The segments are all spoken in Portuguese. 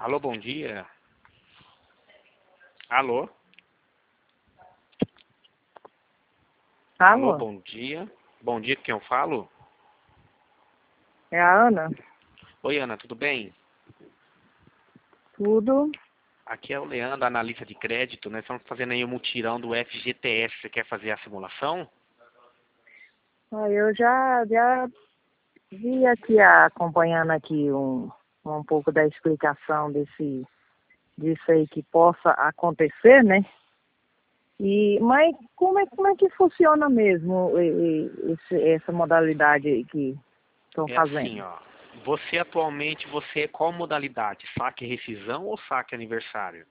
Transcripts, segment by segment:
Alô, bom dia. Alô? Alô, Alô, bom dia. Bom dia, com quem eu falo? é a Ana? Oi, Ana, tudo bem? Tudo? Aqui é o Leandro, analista de crédito. Nós estamos fazendo aí o mutirão do FGTS. Você quer fazer a simulação? Eu já vi aqui, acompanhando aqui um pouco da explicação disso aí que possa acontecer, né? Mas como é que funciona mesmo essa modalidade aí que estão É assim, fazendo? ó. Você atualmente, você é qual modalidade? Saque rescisão ou saque aniversário?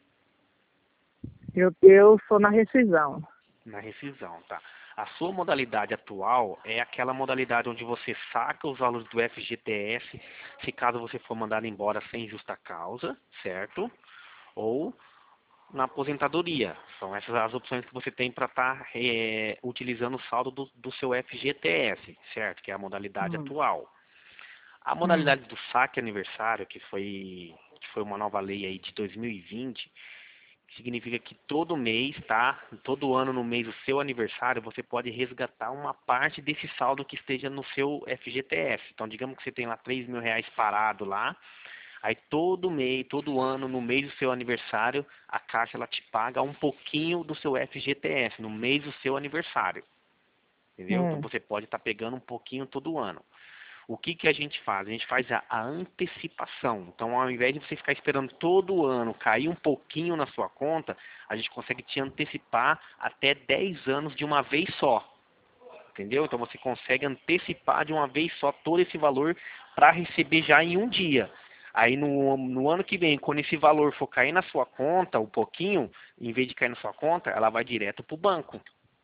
Eu sou na rescisão. Na rescisão, tá? A sua modalidade atual é aquela modalidade onde você saca os valores do FGTS, se caso você for mandado embora sem justa causa, certo? Ou na aposentadoria. São essas as opções que você tem para estar utilizando o saldo do seu FGTS, certo? Que é a modalidade Hum, atual. A hum, modalidade do saque aniversário, que foi uma nova lei aí de 2020, significa que todo mês, tá? Todo ano no mês do seu aniversário, você pode resgatar uma parte desse saldo que esteja no seu FGTS. Então, digamos que você tem lá R$ 3.000 parado lá, aí todo mês, todo ano, no mês do seu aniversário, a Caixa ela te paga um pouquinho do seu FGTS, no mês do seu aniversário. Entendeu? Então hum. você pode estar pegando um pouquinho todo ano. O que que a gente faz? A gente faz a antecipação. Então, ao invés de você ficar esperando todo ano cair um pouquinho na sua conta, a gente consegue te antecipar até 10 anos de uma vez só. Entendeu? Então, você consegue antecipar de uma vez só todo esse valor para receber já em um dia. Aí, no ano que vem, quando esse valor for cair na sua conta, um pouquinho, em vez de cair na sua conta, ela vai direto para o banco.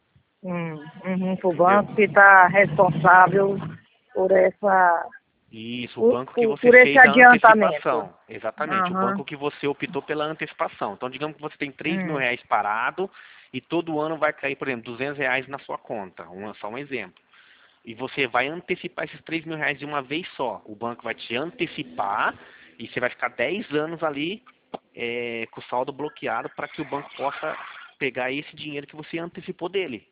Pro Entendeu? banco que está responsável por essa, Isso, o banco que você por esse fez a adiantamento. antecipação. Exatamente, o Aham. banco que você optou pela antecipação. Então, digamos que você tem R$ 3.000 Hum, parado e todo ano vai cair, por exemplo, R$ 200 na sua conta. Só um exemplo. E você vai antecipar esses R$ 3.000 de uma vez só. O banco vai te antecipar e você vai ficar 10 anos ali com o saldo bloqueado para que o banco possa pegar esse dinheiro que você antecipou dele.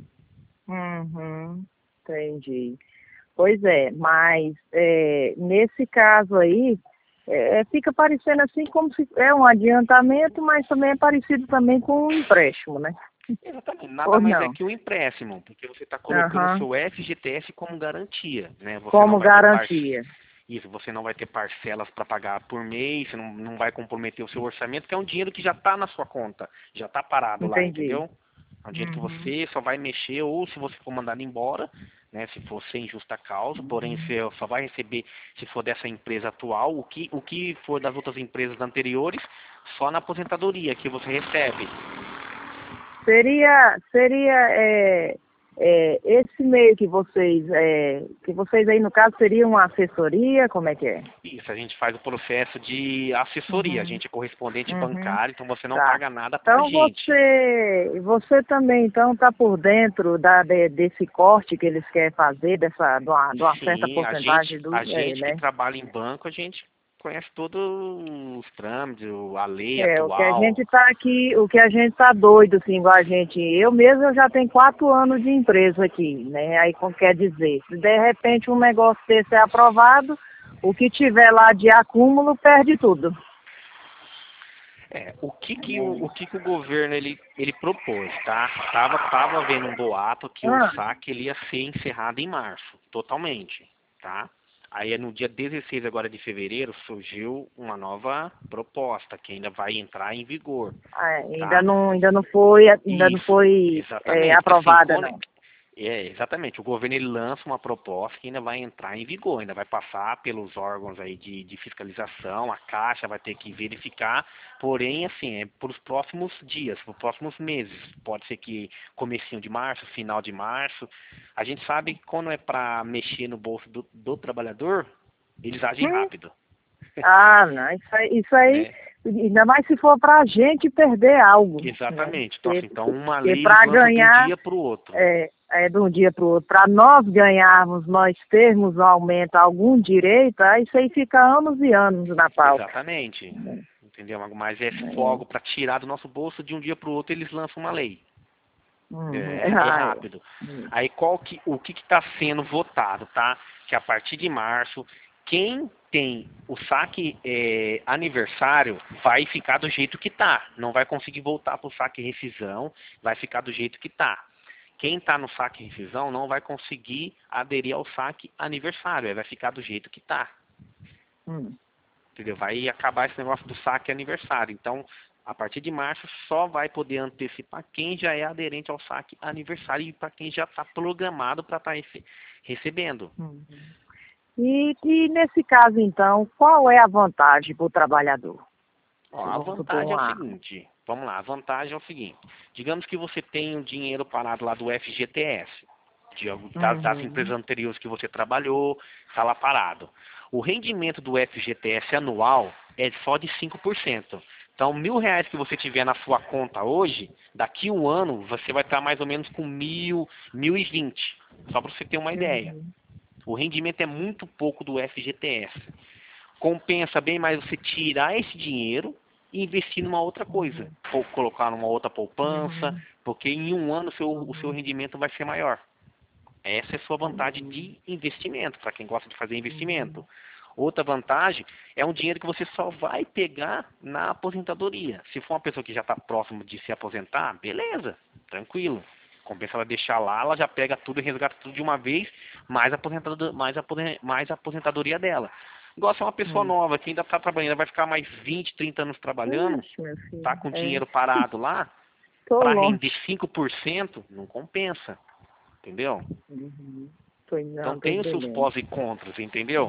uhum, entendi. Pois é, mas nesse caso aí, fica parecendo assim como se é um adiantamento, mas também é parecido também com um empréstimo, né? Exatamente, nada Ou mais é não? que um empréstimo, porque você está colocando o Aham, seu FGTS como garantia, né? Você não como vai ter garantia. isso, você não vai ter parcelas para pagar por mês, você não vai comprometer o seu orçamento, que é um dinheiro que já está na sua conta, já está parado lá, Entendi. entendeu? É um dinheiro que Uhum. você só vai mexer ou se você for mandado embora, né? Se for sem justa causa, porém você só vai receber se for dessa empresa atual, o que for das outras empresas anteriores, só na aposentadoria que você recebe. Seria esse meio que vocês aí no caso seria uma assessoria, como é que é? Isso, a gente faz o processo de assessoria. A Uhum, gente é correspondente uhum, bancário, então você não tá. paga nada pra Então gente. você também então está por dentro desse corte que eles querem fazer de uma certa Sim, a gente, porcentagem a é, gente que né? trabalha em banco, a gente conhece todos os trâmites, a lei atual. O que a gente tá doido, assim, igual a gente. Eu já tenho 4 anos de empresa aqui, né? Aí como quer dizer, se de repente um negócio desse é aprovado, o que tiver lá de acúmulo perde tudo. O que que o governo ele propôs, tá? Tava havendo um boato que o Ah, saque ele ia ser encerrado em março, totalmente, tá? Aí no dia 16 agora de fevereiro surgiu uma nova proposta que ainda vai entrar em vigor, tá? ainda não Isso, foi exatamente. Porque assim, aprovada, não. exatamente, o governo ele lança uma proposta que ainda vai entrar em vigor, ainda vai passar pelos órgãos aí de fiscalização, a Caixa vai ter que verificar, porém, assim, é por os próximos dias, por próximos meses. Pode ser que comecinho de março, final de março. A gente sabe que quando é para mexer no bolso do trabalhador, eles agem Hum, rápido, não, isso aí, né? ainda mais se for para a gente perder algo, né? Exatamente. Então, assim, então uma Porque lei eles para lançam de um ganhar dia para o outro. de um dia para o outro, para nós ganharmos, nós termos um aumento, algum direito, aí isso aí fica anos e anos na pauta. Exatamente. Entendeu? Mas é fogo para tirar do nosso bolso, de um dia para o outro eles lançam uma lei. É rápido. Aí o que está sendo votado, tá? Que a partir de março, quem tem o saque aniversário vai ficar do jeito que tá. Não vai conseguir voltar para o saque rescisão, vai ficar do jeito que tá. Quem está no saque rescisão não vai conseguir aderir ao saque aniversário, vai ficar do jeito que tá. Entendeu? Vai acabar esse negócio do saque aniversário. Então, a partir de março, só vai poder antecipar quem já é aderente ao saque aniversário e para quem já está programado para estar recebendo. E nesse caso, então, qual é a vantagem para o trabalhador? A vantagem é o seguinte, vamos lá, a vantagem é o seguinte, digamos que você tem um dinheiro parado lá do FGTS, das empresas anteriores que você trabalhou, está lá parado. O rendimento do FGTS anual é só de 5%. Então, R$1.000 que você tiver na sua conta hoje, daqui a um ano, você vai estar mais ou menos com 1.020, só para você ter uma ideia. O rendimento é muito pouco do FGTS. Compensa bem mais você tirar esse dinheiro e investir numa outra coisa. Ou colocar numa outra poupança, porque em um ano o seu rendimento vai ser maior. Essa é a sua vantagem de investimento, para quem gosta de fazer investimento. Outra vantagem é um dinheiro que você só vai pegar na aposentadoria. Se for uma pessoa que já está próximo de se aposentar, beleza, tranquilo. Compensa ela deixar lá, ela já pega tudo e resgata tudo de uma vez, mais a aposentadoria dela. Igual se é uma pessoa nova que ainda está trabalhando, vai ficar mais 20, 30 anos trabalhando, está com dinheiro parado lá, para render 5%, não compensa. Entendeu? Então tem os seus pós e contras, entendeu?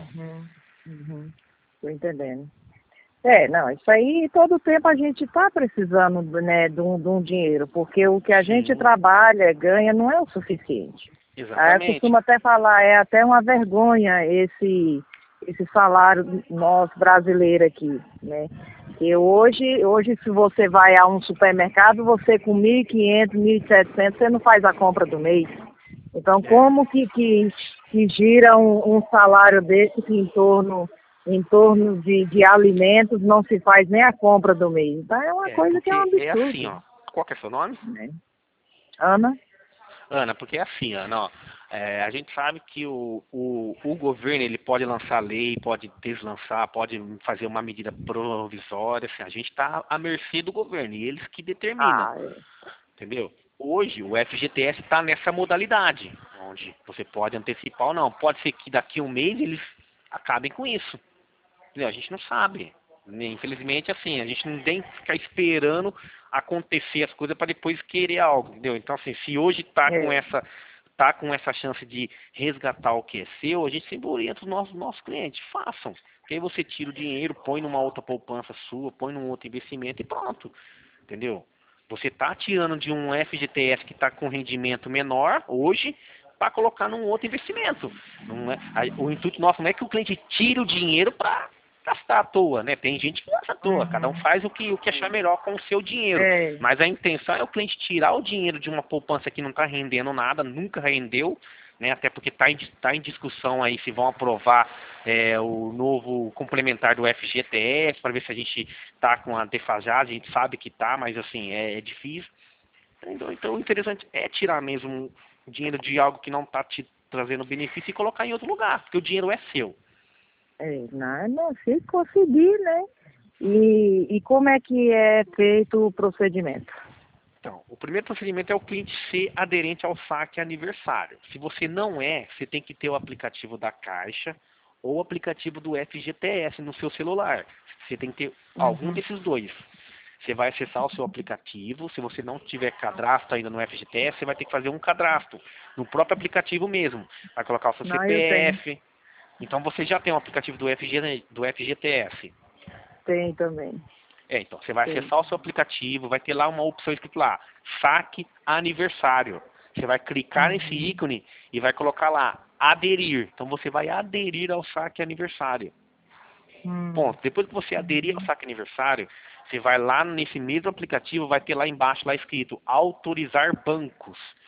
Tô entendendo. Não, isso aí todo tempo a gente está precisando, né, de um dinheiro, porque o que a gente trabalha, ganha, não é o suficiente. Exatamente. Aí eu costumo até falar, é até uma vergonha esse salário nosso brasileiro aqui, né? Que hoje se você vai a um supermercado, você com 1.500, 1.700, você não faz a compra do mês. Então, como que gira um salário desse que em torno de alimentos não se faz nem a compra do mês? Então, é uma coisa que é um absurdo. É assim, ó. Qual que é seu nome? Ana. Ana, porque é assim, Ana, ó. A gente sabe que o governo ele pode lançar lei, pode deslançar, pode fazer uma medida provisória. Assim, a gente está à mercê do governo e eles que determinam. Entendeu? Hoje o FGTS está nessa modalidade, onde você pode antecipar ou não. Pode ser que daqui a um mês eles acabem com isso. Entendeu? A gente não sabe. Infelizmente, assim, a gente não tem que ficar esperando acontecer as coisas para depois querer algo, entendeu? Então, assim, se hoje está com essa chance de resgatar o que é seu, a gente sempre orienta os nossos clientes, façam. Porque aí você tira o dinheiro, põe numa outra poupança sua, põe num outro investimento e pronto. Entendeu? Você está tirando de um FGTS que está com rendimento menor hoje para colocar num outro investimento. Não é, o intuito nosso não é que o cliente tire o dinheiro para gastar à toa, né? Tem gente que gasta à toa, cada um faz o que achar melhor com o seu dinheiro. Mas a intenção é o cliente tirar o dinheiro de uma poupança que não está rendendo nada, nunca rendeu, né? Até porque está em discussão aí se vão aprovar o novo complementar do FGTS, para ver se a gente está com a defasagem, a gente sabe que está, mas assim, é difícil. Então o interessante é tirar mesmo o dinheiro de algo que não está te trazendo benefício e colocar em outro lugar, porque o dinheiro é seu. Não, se conseguir, né? E como é que é feito o procedimento? Então, o primeiro procedimento é o cliente ser aderente ao saque aniversário. Se você não é, você tem que ter o aplicativo da Caixa ou o aplicativo do FGTS no seu celular. Você tem que ter algum desses dois. Você vai acessar o seu aplicativo. Se você não tiver cadastro ainda no FGTS, você vai ter que fazer um cadastro no próprio aplicativo mesmo. Vai colocar o seu CPF. Então você já tem um aplicativo do FGTS. Tem também. Então você vai acessar o seu aplicativo, vai ter lá uma opção escrito lá, saque aniversário. Você vai clicar nesse ícone e vai colocar lá, aderir. Então você vai aderir ao saque aniversário. Ponto. Depois que você aderir ao saque aniversário, você vai lá nesse mesmo aplicativo, vai ter lá embaixo lá escrito autorizar bancos,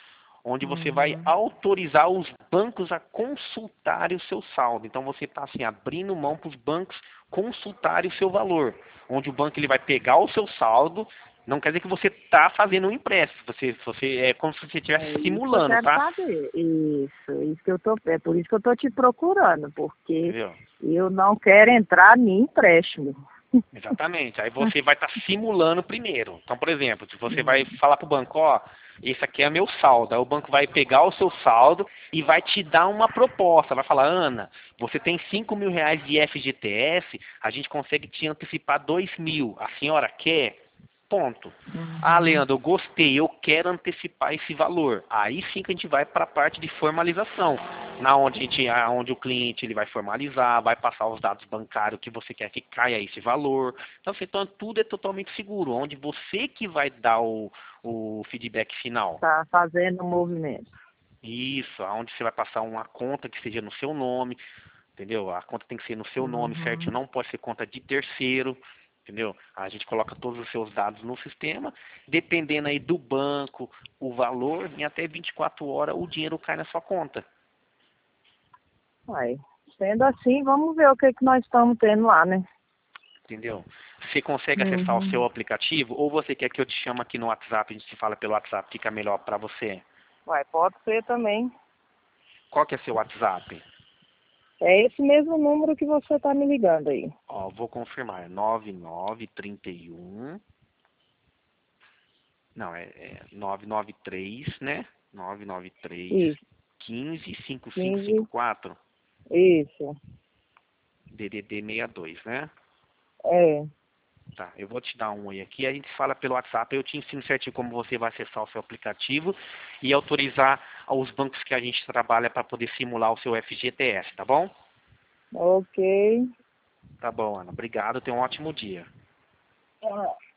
onde você vai autorizar os bancos a consultarem o seu saldo. Então você está assim, abrindo mão para os bancos consultarem o seu valor, onde o banco ele vai pegar o seu saldo. Não quer dizer que você está fazendo um empréstimo, você é como se você estivesse simulando, eu quero tá? saber. Isso que eu tô, é por isso que eu tô te procurando, porque Entendeu? eu não quero entrar em empréstimo. Exatamente. Aí você vai estar simulando primeiro. Então, por exemplo, se você vai falar para o banco, ó, esse aqui é meu saldo. Aí o banco vai pegar o seu saldo e vai te dar uma proposta. Vai falar, Ana, você tem 5 mil reais de FGTS, a gente consegue te antecipar 2 mil. A senhora quer? Ponto. Ah, Leandro, eu gostei, eu quero antecipar esse valor. Aí sim que a gente vai para a parte de formalização, na onde onde o cliente ele vai formalizar, vai passar os dados bancários que você quer que caia esse valor. Então tudo é totalmente seguro, onde você que vai dar o feedback final. Tá fazendo um movimento. Isso, aonde você vai passar uma conta que seja no seu nome, entendeu? A conta tem que ser no seu nome, certo? Não pode ser conta de terceiro. Entendeu? A gente coloca todos os seus dados no sistema, dependendo aí do banco, o valor, em até 24 horas o dinheiro cai na sua conta. Uai, sendo assim, vamos ver o que nós estamos tendo lá, né? Entendeu? Você consegue acessar o seu aplicativo ou você quer que eu te chame aqui no WhatsApp, a gente se fala pelo WhatsApp, fica melhor para você? Uai, pode ser também. Qual que é seu WhatsApp? É esse mesmo número que você está me ligando aí. Ó, vou confirmar, 9931. Não, é 993, né? 993 Isso, 15 15, 5554. isso. DDD 62, né? É, Tá, eu vou te dar um oi aqui, a gente fala pelo WhatsApp, eu te ensino certinho como você vai acessar o seu aplicativo e autorizar os bancos que a gente trabalha para poder simular o seu FGTS, tá bom? ok. Tá bom, Ana. Obrigado, tenha um ótimo dia. Ah.